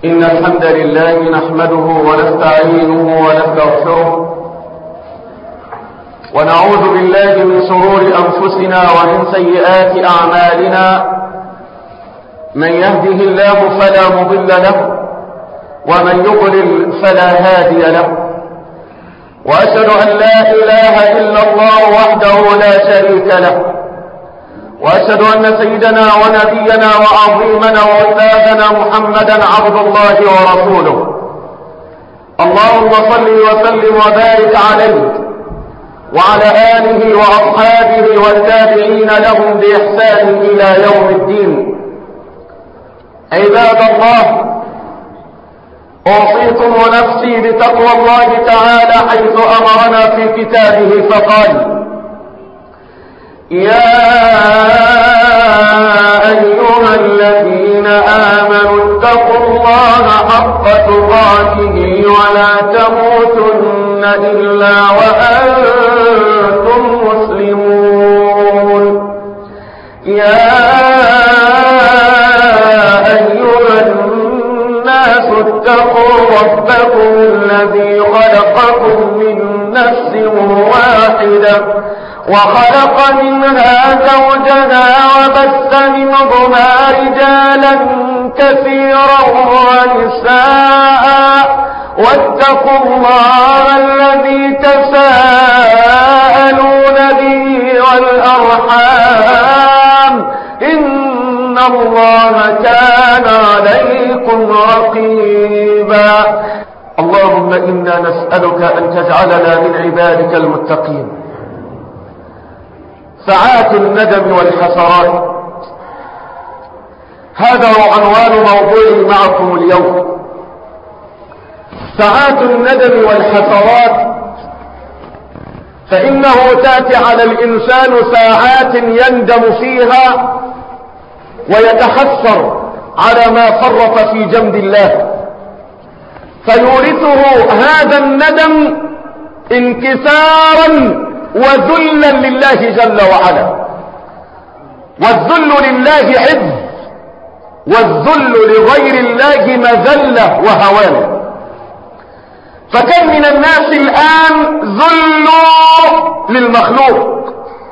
إن الحمد لله نحمده ونستعينه ونستغفره ونعوذ بالله من شرور أنفسنا ومن سيئات أعمالنا. من يهده الله فلا مضل له ومن يضلل فلا هادي له، وأشهد أن لا إله إلا الله وحده لا شريك له، وأشهد أن سيدنا ونبينا وعظيمنا وإلهنا محمدا عبد الله ورسوله. اللهم صل وسلم وبارك عليه وعلى آله وأصحابه والتابعين لهم بإحسان إلى يوم الدين. عباد الله، أوصيكم ونفسي بتقوى الله تعالى حيث أمرنا في كتابه فقال: يا أيها الذين آمنوا اتقوا الله حق تقاته ولا تموتن إلا وأنتم مسلمون. يا أيها الناس اتقوا ربكم الذي خلقكم من نفس واحدة وخلق منها زوجها وبث منهما رجالا كثيرا ونساء، واتقوا الله الذي تساءلون به والأرحام إن الله كان عليكم رقيبا. اللهم إنا نسألك أن تجعلنا من عبادك المتقين. ساعات الندم والحسرات، هذا هو عنوان موضوعي معكم اليوم. ساعات الندم والحسرات، فإنه تأتي على الإنسان ساعات يندم فيها ويتحسر على ما فرط في جنب الله، فيورثه هذا الندم انكسارا وذلا لله جل وعلا. والذل لله عز، والذل لغير الله مذلة وهوان. فكم من الناس الآن ذلوا للمخلوق،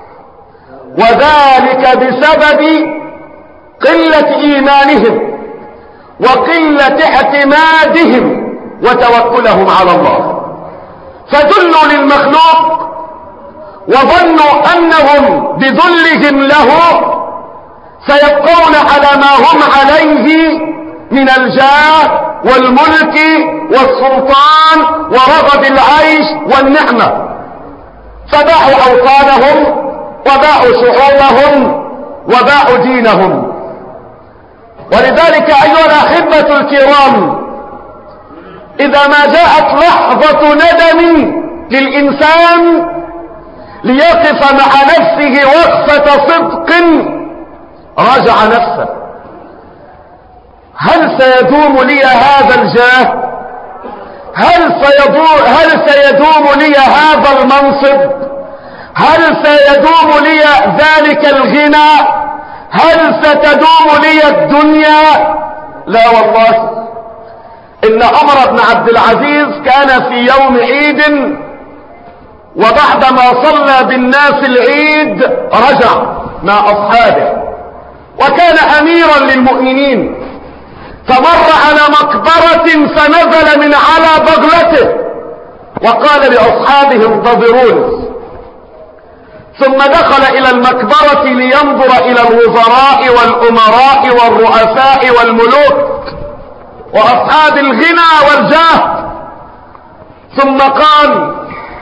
وذلك بسبب قلة إيمانهم وقلة اعتمادهم وتوكلهم على الله. فذلوا للمخلوق وظنوا أنهم بذلهم له سيبقون على ما هم عليه من الجاه والملك والسلطان ورغد العيش والنعمة، فباعوا أوطانهم وباعوا شعوبهم وباعوا دينهم. ولذلك أيها الأحبة الكرام، إذا ما جاءت لحظة ندم للإنسان ليقف مع نفسه وقفة صدق راجع نفسه: هل سيدوم لي هذا الجاه؟ هل سيدوم لي هذا المنصب؟ هل سيدوم لي ذلك الغنى؟ هل ستدوم لي الدنيا؟ لا والله. إن عمر بن عبد العزيز كان في يوم عيد، وبعدما صلى بالناس العيد رجع مع أصحابه، وكان أميرا للمؤمنين، فمر على مقبرة فنزل من على بغلته وقال لأصحابه: انتظروني. ثم دخل إلى المقبرة لينظر إلى الوزراء والأمراء والرؤساء والملوك وأصحاب الغنى والجاه، ثم قال: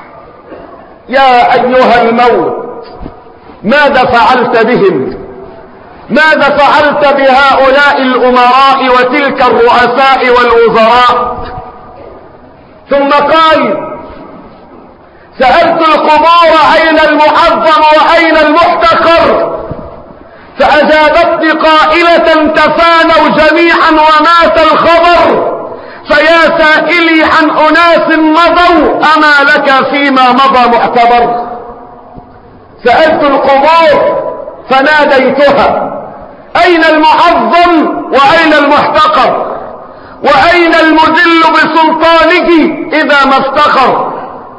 يا أيها الموت، ماذا فعلت بهم؟ ماذا فعلت بهؤلاء الأمراء وتلك الرؤساء والوزراء؟ ثم قال: سألت القبور أين المعظم وأين المحتقر؟ فأجابتني قائلة: تفانوا جميعا ومات الخبر، فيا سائلي عن أناس مضوا أما لك فيما مضى معتبر. سألت القبور فناديتها: أين المعظم وأين المحتقر؟ وأين المذل بسلطانه إذا ما افتخر؟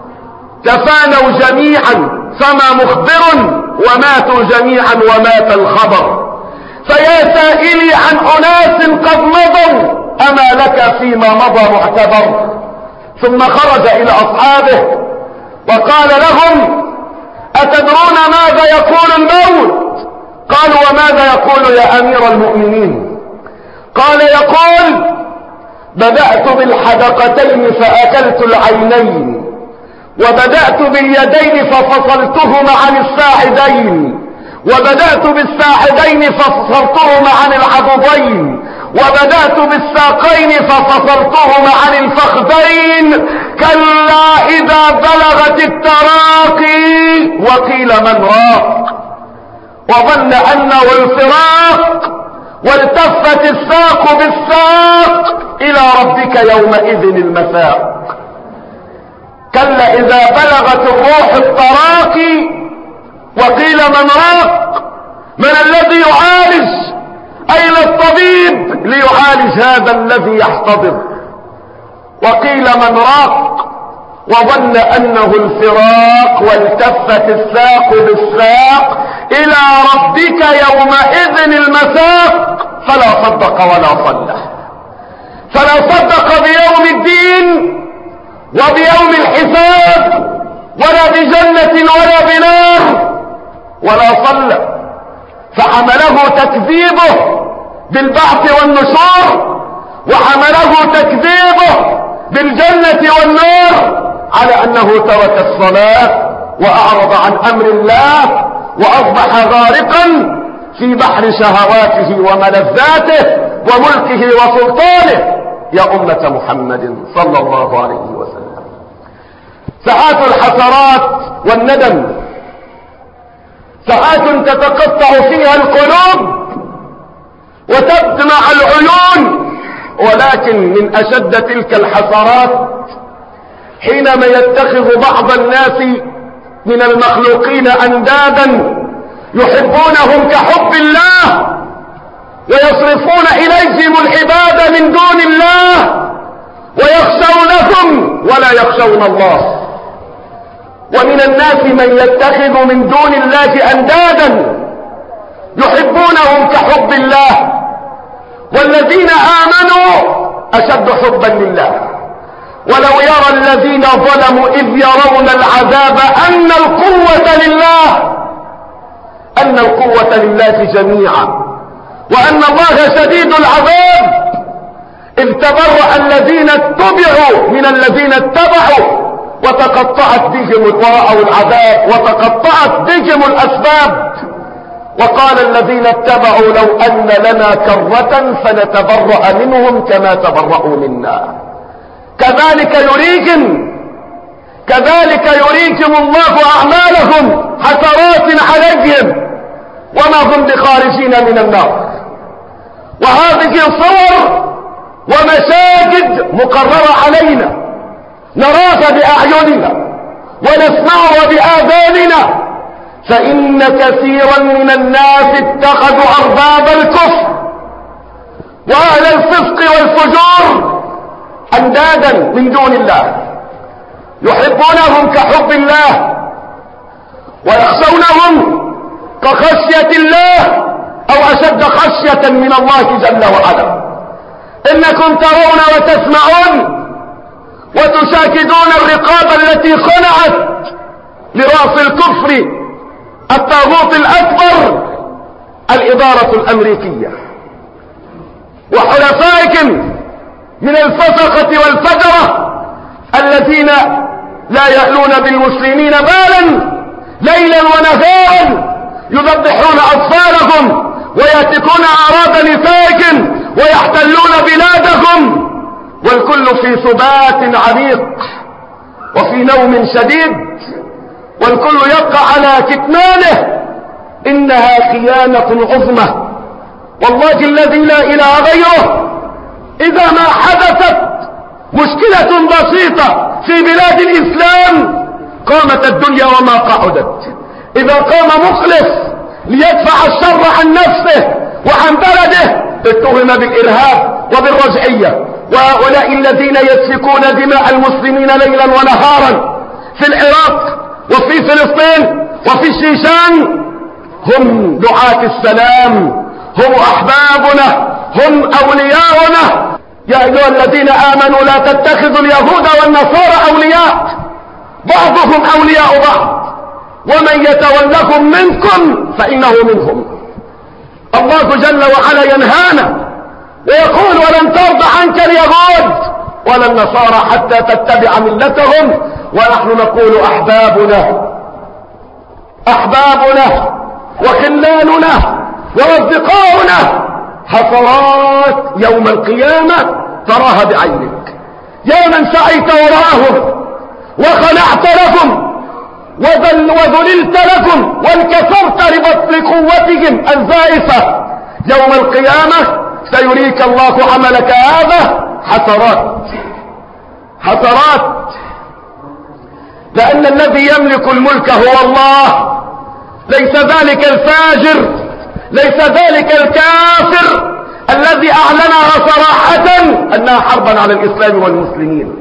تفانوا جميعا فما مخبر، وماتوا جميعا ومات الخبر. فيا سائلي عن أناس قد مضوا، أما لك فيما مضى معتبر؟ ثم خرج إلى أصحابه وقال لهم: أتدرون ماذا يقول الموت؟ قالوا: وماذا يقول يا أمير المؤمنين؟ قال: يقول: بدأت بالحدقتين فأكلت العينين، وبدأت باليدين ففصلتهما عن الساعدين، وبدأت بالساعدين ففصلتهما عن العضدين، وبدأت بالساقين ففصلتهما عن الفخذين. كلا إذا بلغت التراقي وقيل من راق، وظن أنه الفراق، والتفت الساق بالساق، إلى ربك يومئذ المساق. كلا إذا بلغت الروح التراقي وقيل من راق. من الذي يعالج؟ أين الطبيب ليعالج هذا الذي يحتضر؟ وقيل من راق، وظن أنه الفراق، والتفت الساق بالساق، إلى ربك يومئذ المساق. فلا صدق ولا صلى، فلا صدق بيوم الدين وبيوم الحساب، ولا بجنة ولا بنار، ولا صلى، فحمله تكذيبه بالبعث والنشور، وحمله تكذيبه بالجنة والنار على أنه ترك الصلاة وأعرض عن أمر الله، وأصبح غارقا في بحر شهواته وملذاته وملكه وسلطانه. يا أمة محمد صلى الله عليه وسلم، ساعات الحسرات والندم، ساعات تتقطع فيها القلوب وتدمع العيون، ولكن من أشد تلك الحسرات حينما يتخذ بعض الناس من المخلوقين أندادا يحبونهم كحب الله، ويصرفون إليهم العبادة من دون الله، ويخشونهم ولا يخشون الله. ومن الناس من يتخذ من دون الله أندادا يحبونهم كحب الله، والذين آمنوا أشد حبا لله. ولو يرى الذين ظلموا إذ يرون العذاب أن القوة لله جميعا، وأن الله شديد العذاب. إذ تبرأ الذين اتبعوا من الذين اتبعوا، وتقطعت بهم ورأوا العذاب، وتقطعت بهم الأسباب. وقال الذين اتبعوا لو أن لنا كرة فنتبرأ منهم كما تبرأوا منا. كذلك يريكم الله أعمالهم حسرات عليهم، وما هم بخارجين من النار. وهذه صور ومشاهد مقررة علينا، نراها بأعيننا ونسمعها بآذاننا. فإن كثيرا من الناس اتخذوا أرباب الكفر وأهل الفسق والفجور أندادا من دون الله، يحبونهم كحب الله، ويخشونهم كخشية الله، أو أشد خشية من الله جل وعلا. إنكم ترون وتسمعون وتشاهدون الرقابة التي خنعت لرأس الكفر الطاغوت الأكبر، الإدارة الأمريكية، وحلفائكم من الفسقة والفجرة الذين لا يألون بالمسلمين بالا، ليلا ونهارا يذبحون أطفالهم ويهتكون أعراض نسائكم ويحتلون بلادهم، والكل في سبات عميق وفي نوم شديد، والكل يبقى على كتمانه. إنها خيانة عظمى، والله الذي لا إله غيره. إذا ما حدثت مشكلة بسيطة في بلاد الإسلام قامت الدنيا وما قعدت. إذا قام مخلص ليدفع الشر عن نفسه وعن بلده اتهم بالإرهاب وبالرجعية وهؤلاء الذين يسفكون دماء المسلمين ليلا ونهارا في العراق وفي فلسطين وفي الشيشان هم دعاة السلام، هم أحبابنا، هم أولياؤنا. يا أيها الذين آمنوا لا تتخذوا اليهود والنصارى أولياء، بعضهم أولياء بعض، ومن يتولهم منكم فإنه منهم. الله جل وعلا ينهانا ويقول ولن ترضى عنك اليهود ولا النصارى حتى تتبع ملتهم، ونحن نقول أحبابنا وخلاننا وأصدقاؤنا حسرات يوم القيامة تراها بعينك، يا من سعيت وراءهم وخلعت لهم وذللت لكم وانكسرت لقوتهم الزائفة، يوم القيامة سيريك الله عملك هذا حسرات، لأن الذي يملك الملك هو الله، ليس ذلك الفاجر، ليس ذلك الكافر الذي أعلنها صراحة أنها حربا على الإسلام والمسلمين.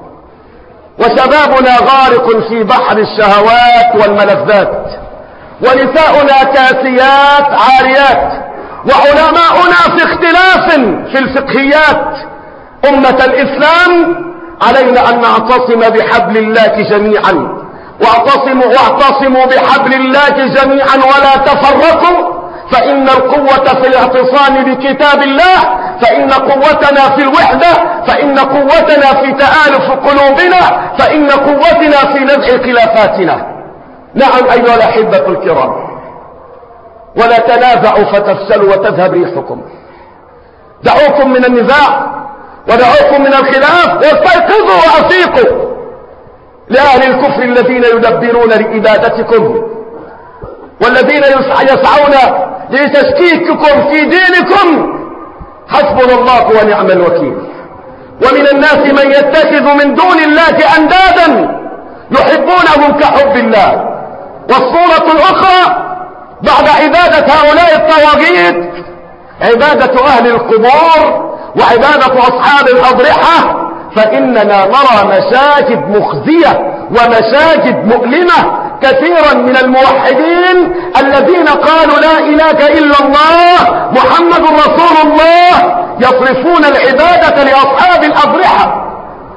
وشبابنا غارق في بحر الشهوات والملذات، ونساؤنا كاسيات عاريات، وعلماؤنا في اختلاف في الفقهيات. أمة الإسلام علينا أن نعتصم بحبل الله جميعا، واعتصموا بحبل الله جميعا ولا تفرقوا، فإن القوة في الاعتصام بكتاب الله، فإن قوتنا في الوحدة، فإن قوتنا في تآلف قلوبنا، فإن قوتنا في نزع خلافاتنا. نعم أيها الأحبة الكرام، ولا تنازعوا فتفشلوا وتذهب ريحكم. دعوكم من النزاع ودعوكم من الخلاف، واستيقظوا وأفيقوا لأهل الكفر الذين يدبرون لإبادتكم والذين يسعون لتشكيككم في دينكم. حسبنا الله ونعم الوكيل. ومن الناس من يتخذ من دون الله أندادا يحبونهم كحب الله. والصورة الأخرى بعد عبادة هؤلاء الطواغيت عبادة أهل القبور وعبادة أصحاب الأضرحة، فإننا نرى مساجد مخزية ومساجد مؤلمة. كثيرا من الموحدين الذين قالوا لا إله إلا الله محمد رسول الله يصرفون العبادة لأصحاب الأضرحة،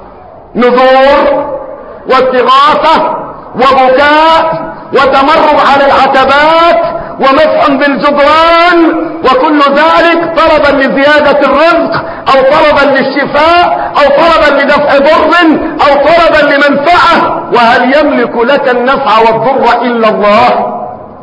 نذور واستغاثة وبكاء وتمرد على العتبات ومسح بالجدران، وكل ذلك طلبا لزيادة الرزق أو طلبا للشفاء أو طلبا لدفع ضر أو طلبا لمنفعة. وهل يملك لك النفع والضر إلا الله؟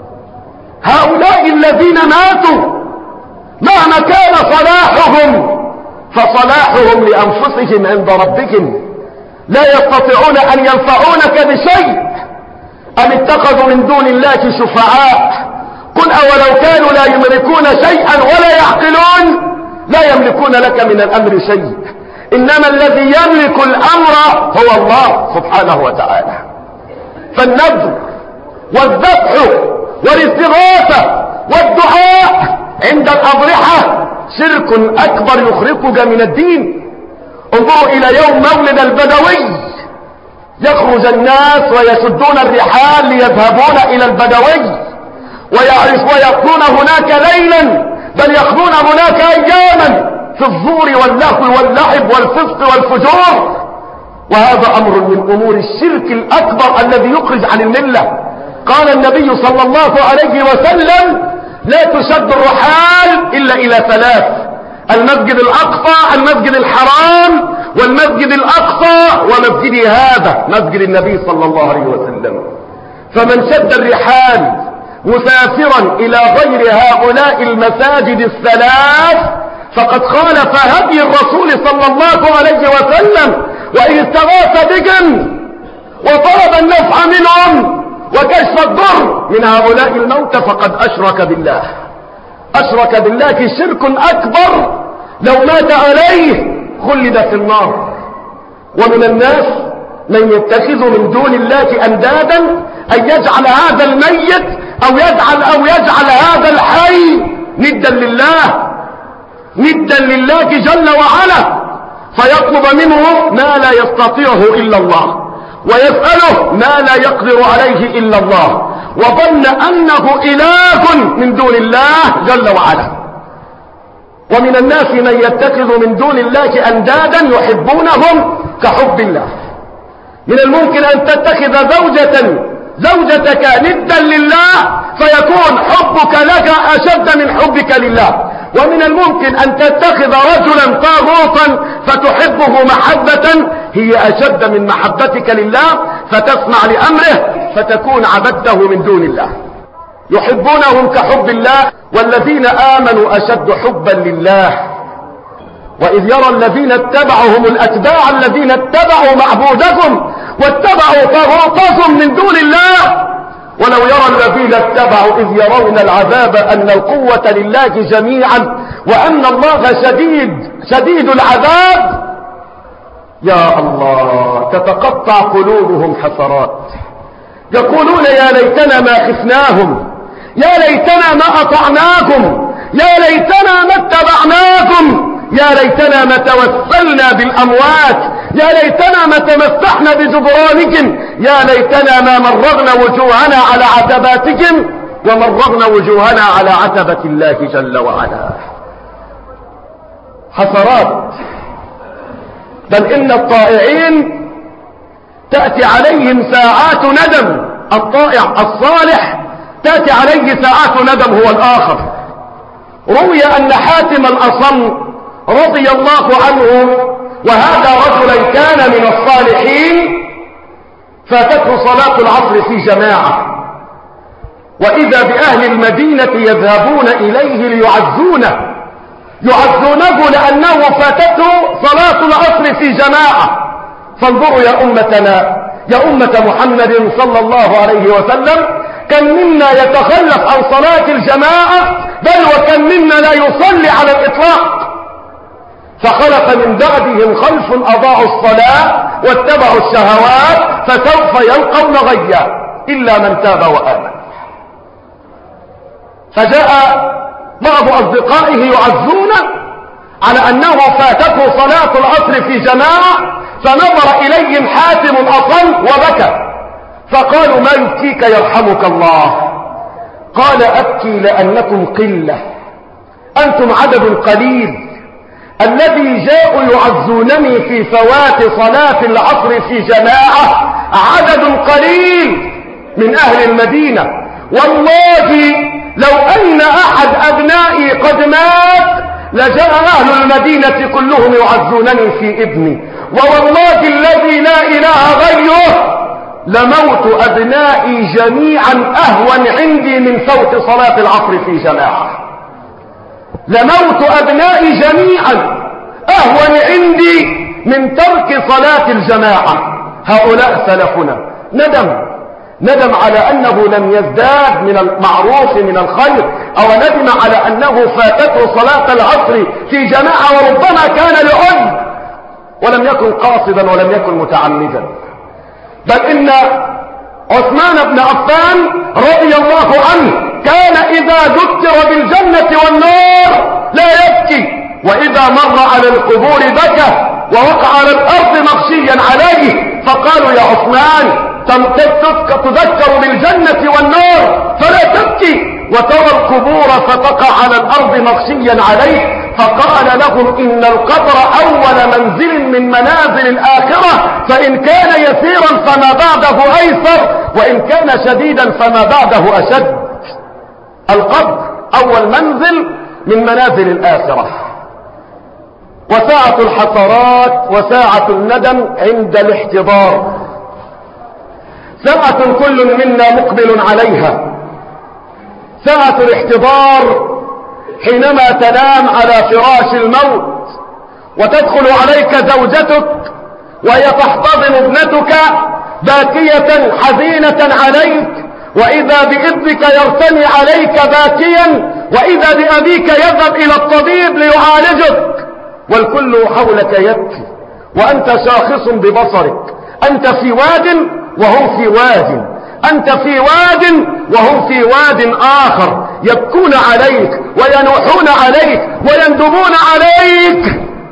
هؤلاء الذين ماتوا مهما كان صلاحهم فصلاحهم لأنفسهم عند ربهم، لا يستطيعون أن ينفعونك بشيء. أم اتخذوا من دون الله شفعاء، قل أولو كانوا لا يملكون شيئا ولا يعقلون لا يملكون لك من الأمر شيء، إنما الذي يملك الأمر هو الله سبحانه وتعالى. فالنذر والذبح والاستغاثة والدعاء عند الأضرحة شرك أكبر يخرجك من الدين. انظروا إلى يوم مولد البدوي، يخرج الناس ويسدون الرحال ليذهبون إلى البدوي ويقضون هناك ليلا، بل يقضون هناك أياما في الزور واللهو واللعب والفسق والفجور. وهذا أمر من أمور الشرك الأكبر الذي يخرج عن الملة. قال النبي صلى الله عليه وسلم لا تشد الرحال إلا إلى ثلاث: المسجد الأقصى، المسجد الحرام، والمسجد الأقصى ومسجد هذا مسجد النبي صلى الله عليه وسلم. فمن شد الرحال مسافرا إلى غير هؤلاء المساجد الثلاث فقد خالف هدي الرسول صلى الله عليه وسلم، وإن استغاث بهم وطلب النفع منهم وكشف الضر من هؤلاء الموتى فقد أشرك بالله. أشرك بالله شرك أكبر، لو مات عليه خلد في النار. ومن الناس من يتخذ من دون الله أندادا، أن يجعل هذا الميت أو يجعل هذا الحي ندا لله، ندا لله جل وعلا. فيطلب منه ما لا يستطيعه إلا الله، ويسأله ما لا يقدر عليه إلا الله، وظن أنه إله من دون الله جل وعلا. ومن الناس من يتخذ من دون الله أندادا يحبونهم كحب الله. من الممكن أن تتخذ زوجتك ندا لله فيكون حبك لك أشد من حبك لله. ومن الممكن أن تتخذ رجلا طاغوتا فتحبه محبة هي أشد من محبتك لله، فتسمع لأمره فتكون عبدته من دون الله. يحبونهم كحب الله، والذين آمنوا أشد حبا لله. وإذ يرى الذين اتبعهم الأتباع الذين اتبعوا معبودهم واتبعوا طاغوتهم من دون الله، ولو يرى الذين اتبعوا إذ يرون العذاب أن القوة لله جميعا وأن الله شديد العذاب. يا الله، تتقطع قلوبهم حسرات، يقولون يا ليتنا ما خفناهم، يا ليتنا ما أطعناكم، يا ليتنا ما اتبعناكم، يا ليتنا ما توسلنا بالأموات، يا ليتنا ما تمسحنا بجبرانكم، يا ليتنا ما مرغنا وجوهنا على عتباتكم ومرغنا وجوهنا على عتبة الله جل وعلا. حسرات. بل إن الطائعين تأتي عليهم ساعات ندم. الطائع الصالح تأتي عليه ساعات ندم هو الآخر. روي أن حاتم الأصم رضي الله عنه، وهذا رجلا كان من الصالحين، فاتته صلاة العصر في جماعة، وإذا بأهل المدينة يذهبون إليه ليعزونه لأنه فاتته صلاة العصر في جماعة. فانظروا يا أمتنا، يا أمة محمد صلى الله عليه وسلم، كم منا يتخلف عن صلاة الجماعة، بل وكم منا لا يصلي على الإطلاق. فخلف من بعدهم خلف أضاعوا الصلاة واتبعوا الشهوات فسوف يلقون غيا إلا من تاب وآمن. فجاء بعض أصدقائه يعزونه على أنه فاتته صلاة العصر في جماعة، فنظر إليهم حاتم الأصم وبكى، فقالوا ما يبكيك يرحمك الله؟ قال أبكي لأنكم قلة، أنتم عدد قليل. الذي جاءوا يعزونني في فوات صلاة العصر في جماعة عدد قليل من أهل المدينة. والله لو أن أحد أبنائي قد مات لجاء أهل المدينة كلهم يعزونني في ابني، ووالله الذي لا إله غيره لموت أبنائي جميعا أهون عندي من فوت صلاة العصر في جماعة. لموت أبنائي جميعا أهون عندي من ترك صلاة الجماعة. هؤلاء سلفنا ندم على أنه لم يزداد من المعروف من الخير، أو ندم على أنه فاتته صلاة العصر في جماعة وربما كان لعذر ولم يكن قاصدا ولم يكن متعمدا. بل إن عثمان بن عفان رضي الله عنه كان إذا ذكر بالجنة والنار لا يبكي، وإذا مر على القبور بكى ووقع على الأرض مغشيا عليه. فقالوا يا عثمان تذكر بالجنة والنار فلا تبكي، وترى القبور فتقع على الأرض مغشيا عليه. فقال لهم إن القبر أول منزل من منازل الآخرة، فإن كان يسيرا فما بعده أيسر، وإن كان شديدا فما بعده أشد. القبر أول منزل من منازل الآخرة. وساعة الحسرات وساعة الندم عند الاحتضار، ساعة كل منا مقبل عليها. ساعة الاحتضار حينما تنام على فراش الموت وتدخل عليك زوجتك وهي تحتضن ابنتك باكية حزينة عليك، وإذا بابنك يرتمي عليك باكيا، وإذا بأبيك يذهب إلى الطبيب ليعالجك، والكل حولك يبكي وأنت شاخص ببصرك. أنت في واد وهم في واد، أنت في واد وهم في واد آخر، يبكون عليك وينوحون عليك ويندبون عليك،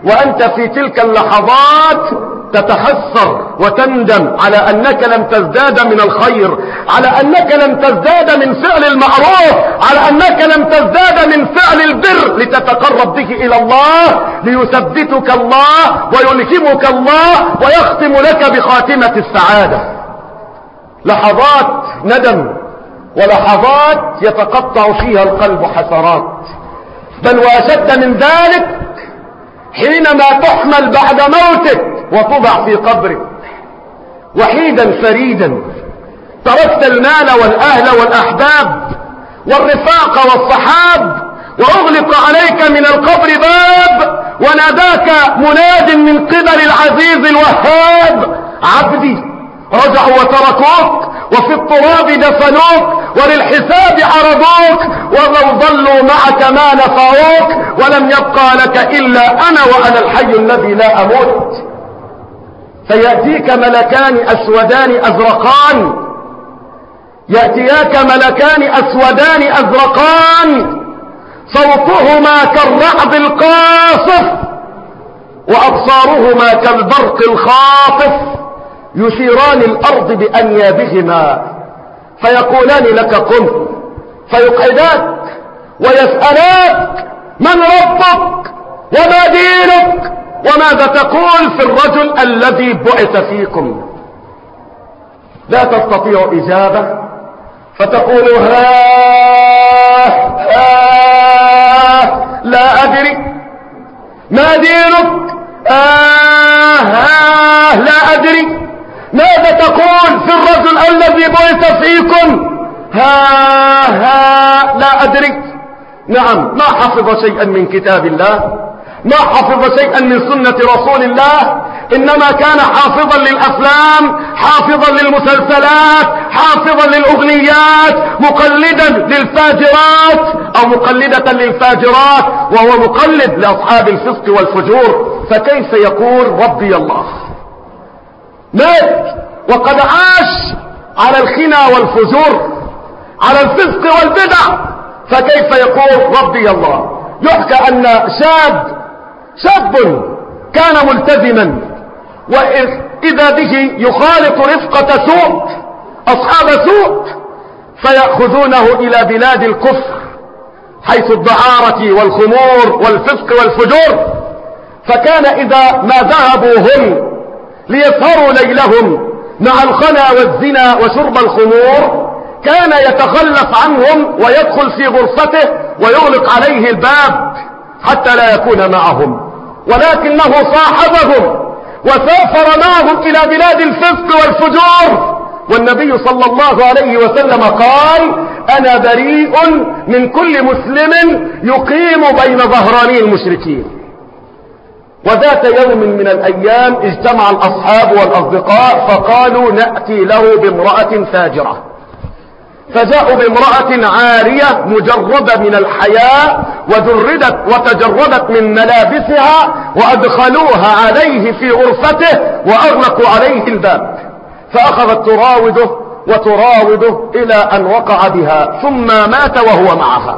وأنت في تلك اللحظات تتحسر وتندم على أنك لم تزداد من الخير، على أنك لم تزداد من فعل المعروف، على أنك لم تزداد من فعل البر لتتقرب به إلى الله، ليثبتك الله ويلهمك الله ويختم لك بخاتمة السعادة. لحظات ندم ولحظات يتقطع فيها القلب حسرات، بل وأشد من ذلك حينما تحمل بعد موتك وتضع في قبرك وحيدا فريدا، تركت المال والأهل والأحباب والرفاق والصحاب، وأغلق عليك من القبر باب، وناداك مناد من قبل العزيز الوهاب: عبدي. رجعوا وتركوك، وفي التراب دفنوك، وللحساب عرضوك، ولو ظلوا معك ما نفعوك، ولم يبقى لك إلا أنا وأنا الحي الذي لا أموت. فيأتيك ملكان أسودان أزرقان، يأتياك ملكان أسودان أزرقان، صوتهما كالرعد القاصف وأبصارهما كالبرق الخاطف، يثيران الأرض بأنيابهما، فيقولان لك قم، فيقعداك ويسألاك: من ربك وما دينك وماذا تقول في الرجل الذي بعث فيكم؟ لا تستطيع إجابة، فتقول: لا أدري. ما دينك؟ لا أدري. ماذا تقول في الرجل الذي بعث فيكم؟ لا أدري. نعم، ما حفظ شيئا من كتاب الله، ما حفظ شيئا من سنة رسول الله، إنما كان حافظا للأفلام، حافظا للمسلسلات، حافظا للأغنيات، مقلدا للفاجرات أو مقلدة للفاجرات، وهو مقلد لأصحاب الفسق والفجور. فكيف يقول ربي الله؟ مات وقد عاش على الخنا والفجور، على الفسق والبدع، فكيف يقول ربي الله؟ يحكى أن شاب كان ملتزما، وإذا به يخالط رفقة سوء، أصحاب سوء، فيأخذونه إلى بلاد الكفر حيث الدعارة والخمور والفسق والفجور. فكان إذا ما ذهبوا هم ليسهروا ليلهم مع الخنا والزنا وشرب الخمور، كان يتخلف عنهم ويدخل في غرفته ويغلق عليه الباب حتى لا يكون معهم، ولكنه صاحبهم وسافر معهم إلى بلاد الفسق والفجور. والنبي صلى الله عليه وسلم قال: أنا بريء من كل مسلم يقيم بين ظهراني المشركين. وذات يوم من الأيام اجتمع الأصحاب والأصدقاء فقالوا: نأتي له بامرأة فاجرة. فجاءوا بامرأة عارية مجردة من الحياء، وجردت وتجردت من ملابسها، وأدخلوها عليه في غرفته وأغلقوا عليه الباب، فأخذت تراوده إلى أن وقع بها، ثم مات وهو معها.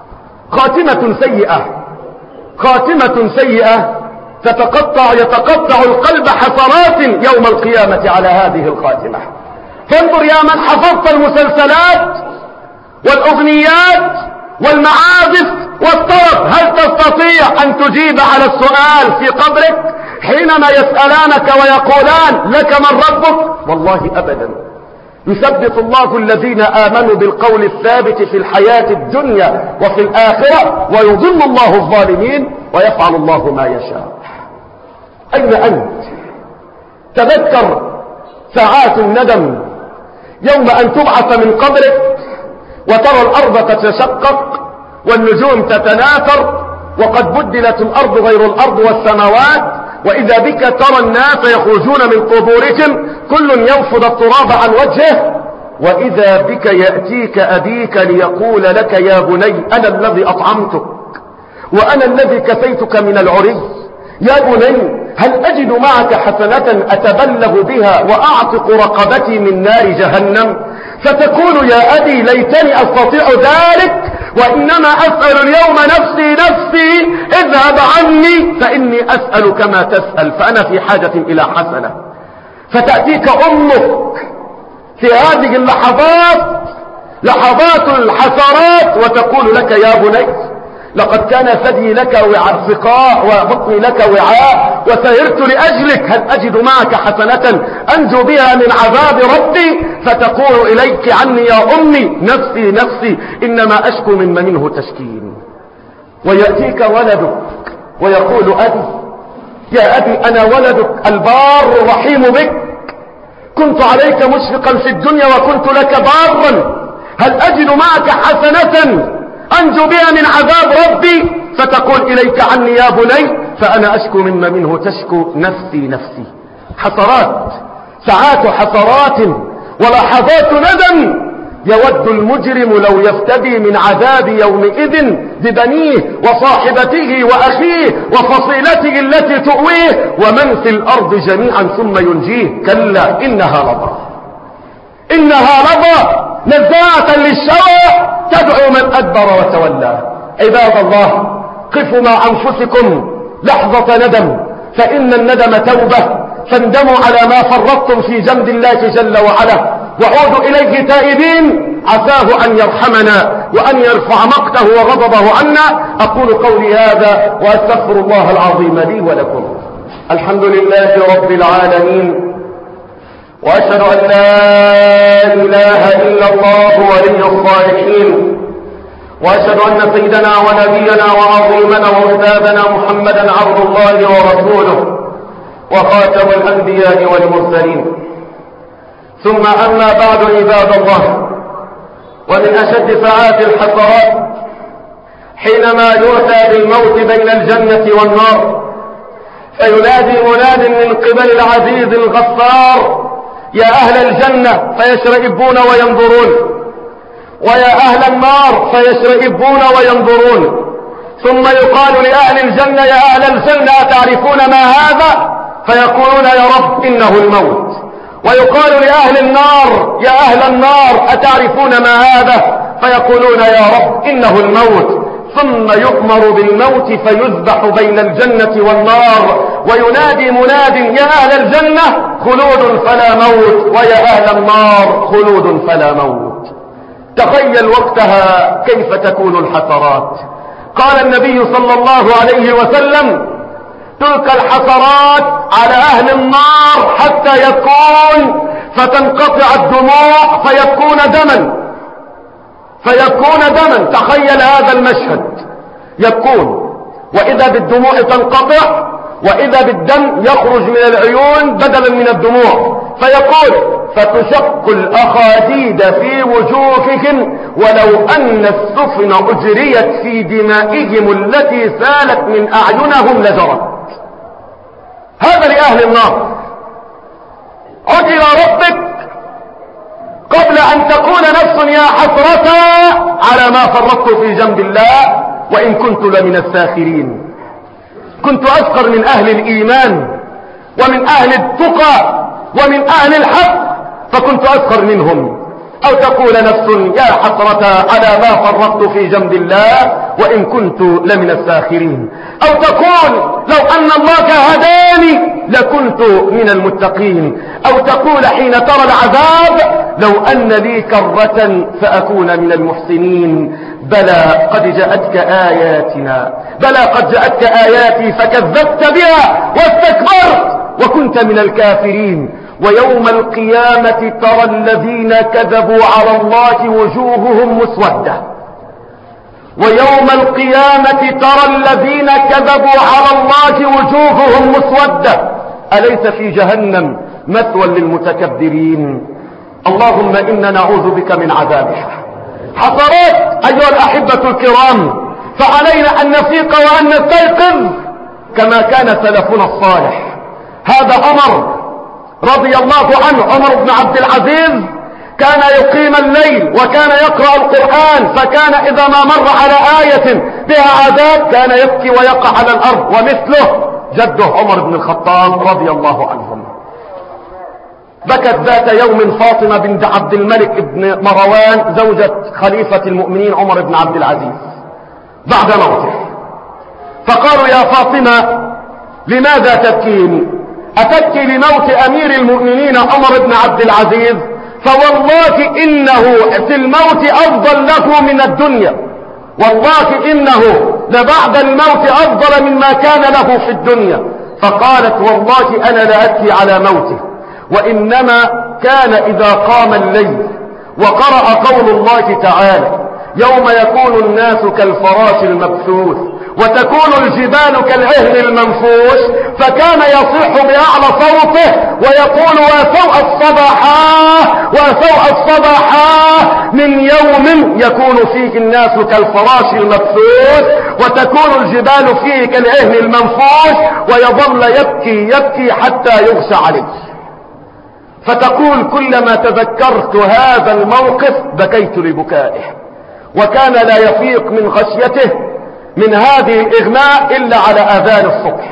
خاتمة سيئة يتقطع القلب حسرات يوم القيامة على هذه الخاتمة. فانظر يا من حفظت المسلسلات والأغنيات والمعازف والطرب، هل تستطيع أن تجيب على السؤال في قبرك حينما يسألانك ويقولان لك من ربك؟ والله أبدا. يثبت الله الذين آمنوا بالقول الثابت في الحياة الدنيا وفي الآخرة، ويضل الله الظالمين ويفعل الله ما يشاء. أين أنت؟ تذكر ساعات الندم يوم أن تبعث من قبرك وترى الأرض تتشقق والنجوم تتناثر، وقد بدلت الأرض غير الأرض والسماوات، وإذا بك ترى الناس يخرجون من قبورهم كل ينفض التراب عن وجهه، وإذا بك يأتيك أبيك ليقول لك: يا بني أنا الذي أطعمتك وأنا الذي كفيتك من العري، يا بني هل أجد معك حسنة أتبلغ بها وأعتق رقبتي من نار جهنم؟ فتقول: يا أبي ليتني أستطيع ذلك، وإنما أسأل اليوم نفسي نفسي اذهب عني فإني أسأل كما تسأل، فأنا في حاجة إلى حسنة. فتأتيك أمك في هذه اللحظات، لحظات الحسرات، وتقول لك يا بني لقد كان ثدي لك سقاء وبطني لك وعاء وسهرت لأجلك، هل أجد معك حسنة أنجو بها من عذاب ربي؟ فتقول إليك عني يا أمي نفسي نفسي إنما أشكو مما منه تشكين. ويأتيك ولدك ويقول أبي يا أبي أنا ولدك البار الرحيم بك، كنت عليك مشفقا في الدنيا وكنت لك بارا، هل أجد معك حسنة أنجو بها من عذاب ربي؟ فتقول إليك عني يا بني فأنا أشكو مما منه تشكو نفسي نفسي. حسرات، ساعات حسرات ولحظات ندم. يود المجرم لو يفتدي من عذاب يومئذ ببنيه وصاحبته وأخيه وفصيلته التي تؤويه ومن في الأرض جميعا ثم ينجيه. كلا إنها لظى، إنها لظى نزاعة للشوى تدعو من أدبر وتولى. عباد الله قفوا مع أنفسكم لحظة ندم، فإن الندم توبة، فاندموا على ما فرطتم في جنب الله جل وعلا وعودوا إليه تائبين عساه أن يرحمنا وأن يرفع مقته وغضبه عنا. أقول قولي هذا وأستغفر الله العظيم لي ولكم. الحمد لله رب العالمين، وأشهد أن لا إله إلا الله ولي الصالحين، وأشهد أن سيدنا ونبينا وعظيمنا وأستاذنا محمدا عبد الله ورسوله وخاتم الأنبياء والمرسلين. ثم أما بعد عباد الله، ومن أشد ساعات الحسرات حينما يؤتى بالموت بين الجنة والنار، فينادي مناد من قبل العزيز الغفار يا أهل الجنة فيشرئبون وينظرون، ويا أهل النار فيشرئبون وينظرون، ثم يقال لأهل الجنة يا أهل الجنة أتعرفون ما هذا؟ فيقولون يا رب إنه الموت. ويقال لأهل النار يا أهل النار أتعرفون ما هذا؟ فيقولون يا رب إنه الموت. ثم يؤمر بالموت فيذبح بين الجنة والنار، وينادي مناد يا أهل الجنة خلود فلا موت، ويا أهل النار خلود فلا موت. تخيل وقتها كيف تكون الحسرات. قال النبي صلى الله عليه وسلم تلك الحسرات على أهل النار حتى يكون فتنقطع الدموع فيكون دما، تخيل هذا المشهد، يكون وإذا بالدموع تنقطع وإذا بالدم يخرج من العيون بدلا من الدموع، فيقول فتشق الأخاديد في وجوههم ولو أن السفن أجريت في دمائهم التي سالت من أعينهم لجرت. هذا لأهل النار. عد إلى ربك قبل أن تقول نفس يا حسرة على ما فرطت في جنب الله وإن كنت لمن الساخرين. كنت أسخر من أهل الإيمان ومن أهل التقى ومن أهل الحق فكنت أسخر منهم. أو تقول نفس يا حسرة على ما فرطت في جنب الله وإن كنت لمن الساخرين. أو تقول لو أن الله هداني لكنت من المتقين. أو تقول حين ترى العذاب لو أن لي كرة فأكون من المحسنين. بلى قد جاءتك آياتنا، بلى قد جاءتك آياتي فكذبت بها واستكبرت وكنت من الكافرين. ويوم القيامة ترى الذين كذبوا على الله وجوههم مسودة. ويوم القيامة ترى الذين كذبوا على الله وجوههم مسودة. أليس في جهنم مثوى للمتكبرين؟ اللهم إنا نعوذ بك من عذابها. حسرات أيها الأحبة الكرام، فعلينا أن نفيق وأن نستيقظ كما كان سلفنا الصالح. هذا عمر رضي الله عنه، عمر بن عبد العزيز، كان يقيم الليل وكان يقرأ القرآن، فكان إذا ما مر على آية بها عذاب كان يبكي ويقع على الأرض. ومثله جده عمر بن الخطاب رضي الله عنهم. بكت ذات يوم فاطمة بنت عبد الملك بن مروان زوجة خليفة المؤمنين عمر بن عبد العزيز بعد موته، فقالوا يا فاطمة لماذا تبكين؟ أتبكي لموت أمير المؤمنين عمر بن عبد العزيز؟ فوالله إنه في الموت أفضل له من الدنيا، والله إنه لبعد الموت أفضل مما كان له في الدنيا. فقالت والله أنا لا أبكي على موته، وإنما كان إذا قام الليل وقرأ قول الله تعالى يوم يكون الناس كالفراش المبثوث وتكون الجبال كالعهن المنفوش، فكان يصيح بأعلى صوته ويقول وسوء الصباحا من يوم يكون فيه الناس كالفراش المبثوث وتكون الجبال فيه كالعهن المنفوش، ويظل يبكي حتى يغشى عليه. فتقول كلما تذكرت هذا الموقف بكيت لبكائه، وكان لا يفيق من خشيته من هذه الإغماء إلا على آذان الصبح.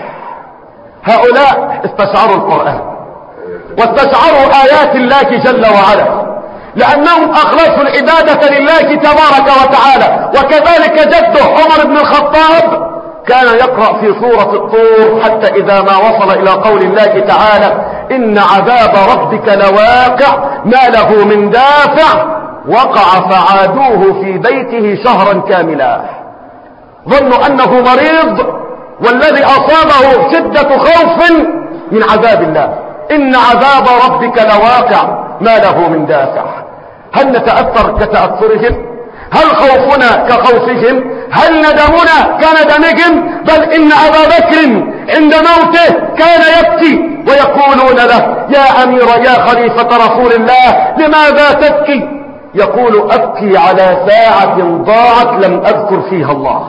هؤلاء استشعروا القرآن واستشعروا آيات الله جل وعلا، لأنهم أخلصوا العبادة لله تبارك وتعالى. وكذلك جده عمر بن الخطاب كان يقرأ في سورة الطور حتى إذا ما وصل إلى قول الله تعالى إن عذاب ربك لواقع ما له من دافع وقع فعادوه في بيته شهرا كاملا. ظنوا أنه مريض، والذي أصابه شدة خوف من عذاب الله. إن عذاب ربك لواقع ما له من دافع. هل نتأثر كتأثرهم؟ هل خوفنا كخوفهم؟ هل ندمنا كندمهم؟ بل إن أبا بكر عند موته كان يبكي ويقولون له يا أمير يا خليفة رسول الله لماذا تبكي؟ يقول أبكي على ساعة ضاعت لم أذكر فيها الله.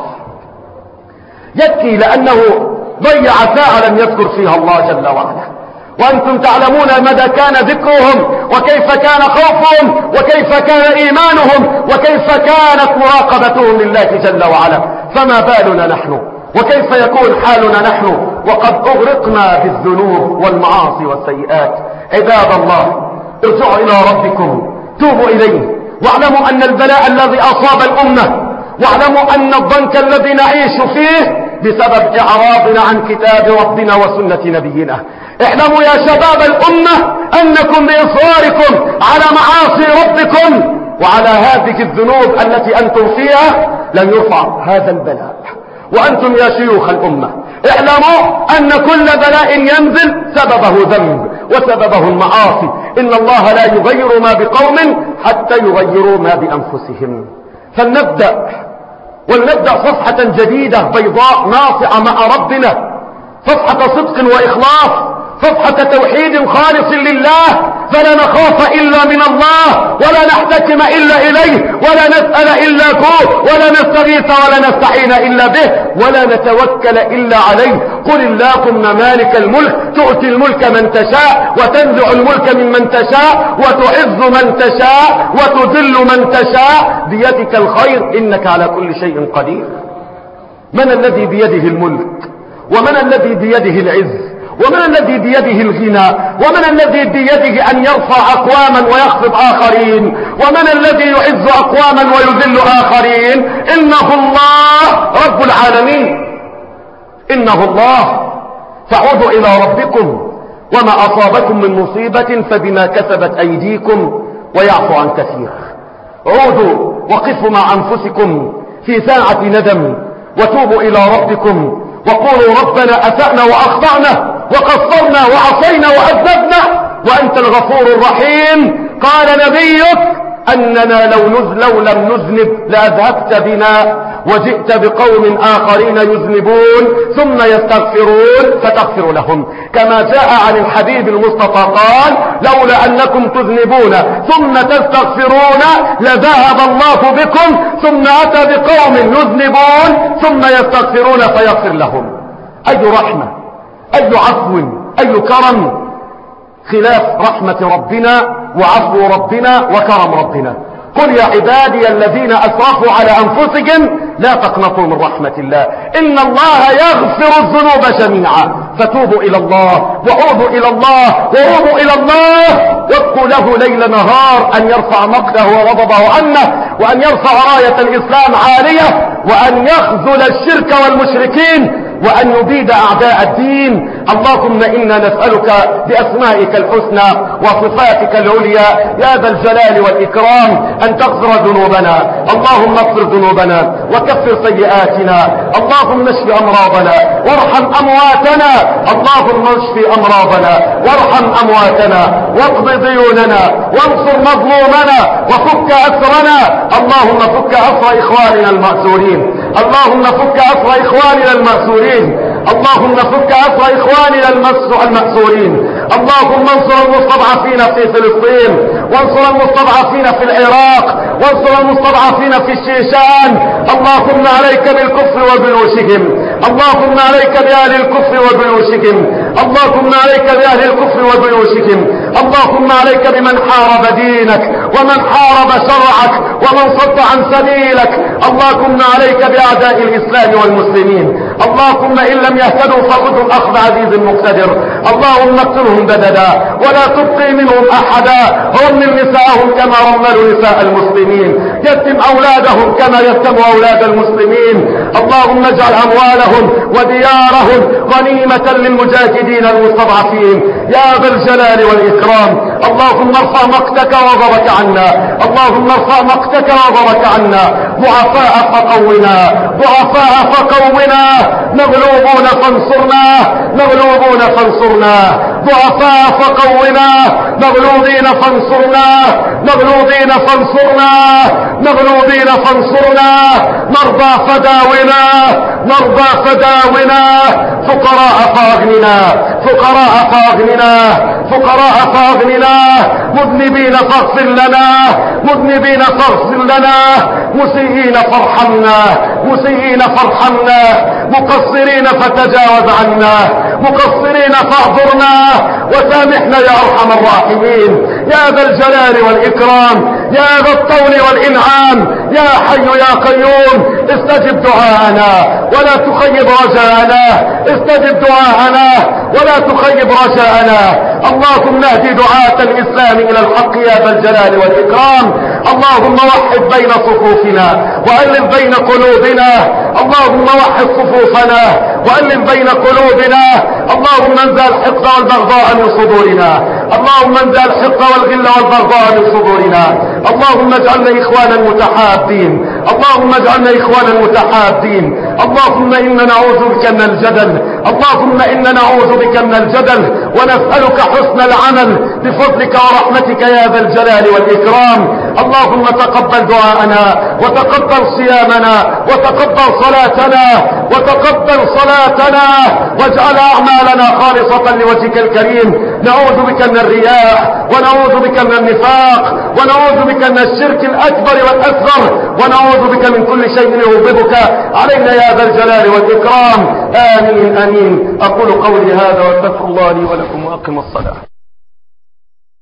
يبكي لأنه ضيع ساعة لم يذكر فيها الله جل وعلا. وأنتم تعلمون مدى كان ذكرهم وكيف كان خوفهم وكيف كان إيمانهم وكيف كانت مراقبتهم لله جل وعلا. فما بالنا نحن وكيف يكون حالنا نحن وقد أغرقنا بالذنوب والمعاصي والسيئات؟ عباد الله ارجعوا إلى ربكم، توبوا إليه، واعلموا أن البلاء الذي أصاب الأمة، واعلموا أن الضنك الذي نعيش فيه بسبب إعراضنا عن كتاب ربنا وسنة نبينا. اعلموا يا شباب الأمة أنكم بإصراركم على معاصي ربكم وعلى هذه الذنوب التي أنتم فيها لن يرفع هذا البلاء. وأنتم يا شيوخ الأمة اعلموا أن كل بلاء ينزل سببه ذنب وسببه المعاصي. إن الله لا يغير ما بقوم حتى يغيروا ما بأنفسهم. ولنبدأ صفحة جديدة بيضاء ناصعة مع ربنا، صفحة صدق وإخلاص، صفحة توحيد خالص لله، فلا نخاف إلا من الله ولا نحتكم إلا إليه ولا نسأل إلا هو ولا نستغيث ولا نستعين إلا به ولا نتوكل إلا عليه. قل اللهم مالك الملك تؤتي الملك من تشاء وتنزع الملك ممن تشاء وتعز من تشاء وتذل من تشاء بيدك الخير إنك على كل شيء قدير. من الذي بيده الملك؟ ومن الذي بيده العز؟ ومن الذي بيده الغنى؟ ومن الذي بيده أن يرفع أقواما ويخفض آخرين؟ ومن الذي يعز أقواما ويذل آخرين؟ إنه الله رب العالمين، إنه الله. فعودوا إلى ربكم، وما أصابكم من مصيبة فبما كسبت أيديكم ويعفو عن كثير. عودوا وقفوا مع أنفسكم في ساعة ندم وتوبوا إلى ربكم وقولوا ربنا أسأنا وأخطأنا وقصرنا وعصينا وأذنبنا وأنت الغفور الرحيم. قال نبيك أننا لو لم نذنب لأذهبت بنا وجئت بقوم آخرين يذنبون ثم يستغفرون فتغفر لهم، كما جاء عن الحبيب المصطفى قال لولا أنكم تذنبون ثم تستغفرون لذهب الله بكم، ثم أتى بقوم يذنبون ثم يستغفرون فيغفر لهم. أي رحمة، أي عفو، أي كرم، خلاف رحمة ربنا وعفو ربنا وكرم ربنا. قل يا عبادي الذين أسرفوا على أنفسهم لا تقنطوا من رحمة الله إن الله يغفر الذنوب جميعا. فتوبوا إلى الله وعودوا إلى الله وعودوا إلى الله وابقوا له ليل نهار أن يرفع مقته وغضبه عنه، وأن يرفع راية الإسلام عالية، وأن يخذل الشرك والمشركين، وأن يبيد أعداء الدين. اللهم إنا نسألك بأسمائك الحسنى وصفاتك العليا يا ذا الجلال والإكرام أن تغفر ذنوبنا. اللهم اغفر ذنوبنا وكفر سيئاتنا. اللهم اشف أمراضنا وارحم أمواتنا. اللهم اشف أمراضنا وارحم أمواتنا واقض ديوننا وانصر مظلومنا وفك أسرنا. اللهم فك أسر إخواننا المأسورين. اللهم فك أسر إخواننا المأسورين. اللهم فك أسر إخواننا المأسورين. اللهم انصر المستضعفين في فلسطين، وانصر المستضعفين في العراق، وانصر المستضعفين في الشيشان. اللهم عليك بالكفر وجيوشهم. اللهم عليك بأهل الكفر وجيوشهم. اللهم عليك بأهل الكفر وجيوشهم. اللهم عليك بمن حارب دينك ومن حارب شرعك ومن صد عن سبيلك. اللهم عليك بأعداء الإسلام والمسلمين. اللهم إن لم يهتدوا فخذهم أخذ عزيز مقتدر. اللهم اقتلهم بددا ولا تبقي منهم أحدا. رمل نساءهم كما رملوا نساء المسلمين. يتم أولادهم كما يتم أولاد المسلمين. اللهم اجعل أموالهم وديارهم غنيمة للمجاهدين المستضعفين يا ذا الجلال والإكرام. اللهم ارفع مقتك وغضبك عنا. اللهم ارفع مقتك وغضبك عنا. ضعفاء فقونا، ضعفاء فقونا، مغلوبون فانصرنا، مغلوبون فانصرنا. ضعفاء فقونا، مغلوبين فانصرنا، مغلوبين فانصرنا، مغلوبين فانصرنا. مرضى فداونا، مرضى فداونا. فقراء فاغننا، فقراء فاغننا، فقراء فاغننا. مذنبين فاغفر لنا، مذنبين فاغفر لنا. مسيئين فارحمنا، مسيئين فارحمنا. مقصرين فتجاوز عنا، مقصرين فاعذرنا وسامحنا يا أرحم الراحمين يا ذا الجلال والإكرام يا ذا الطول والإنعام يا حي يا قيوم. استجب دعاءنا ولا تخيب رجاءنا، استجب دعاءنا ولا تخيب رجاءنا. اللهم اهد دعاة الإسلام إلى الحق يا ذا الجلال والإكرام. اللهم وحد بين صفوفنا وألف بين قلوبنا. اللهم وحد صفوفنا وألف بين قلوبنا. اللهم انزع الحقد والبغضاء من صدورنا. اللهم انزع الحقد والغل والبغضاء من صدورنا. اللهم اجعلنا إخوانا متحابين. اللهم اجعلنا إخوانا متحابين. اللهم إنا نعوذ بك من الجدل. اللهم إنا نعوذ بك من الجدل ونسألك حسن العمل بفضلك ورحمتك يا ذا الجلال والإكرام. اللهم تقبل دعاءنا وتقبل صيامنا وتقبل صلاتنا وتقبل صلاتنا واجعل أعمالنا خالصة لوجهك الكريم. نعوذ بك من الرياء ونعوذ بك من النفاق ونعوذ بك من الشرك الأكبر والأصغر ونعوذ بك من كل شيء يغضبك علينا يا ذا الجلال والإكرام. آمين آمين. أقول قولي هذا واستغفر الله لي ولكم وأقم الصلاة.